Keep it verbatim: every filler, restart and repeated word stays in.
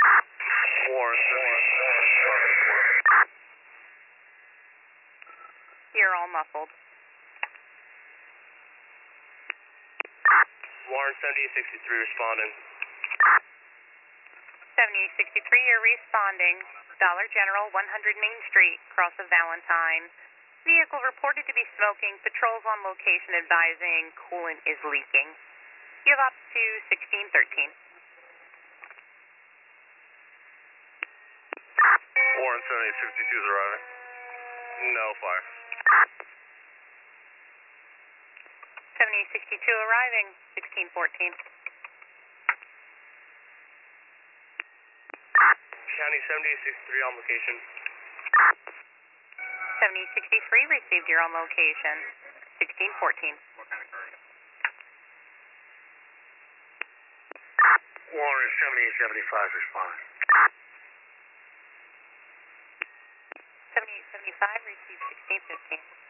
Warren, You're all muffled. Warren, seventy-eight sixty-three responding. seventy-eight sixty-three, you're responding. Dollar General, one hundred Main Street, cross of Valentine. Vehicle reported to be smoking. Patrols on location advising coolant is leaking. You have up to sixteen thirteen. Warren, seventy-eight sixty-two is arriving. No fire. seventy-eight sixty-two arriving, sixteen fourteen. County seventy-eight sixty-three on location. seventy-eight sixty-three received your on location, sixteen fourteen. Warren, seventy-eight seventy-five responding. seventy-eight seventy-five received sixteen fifteen.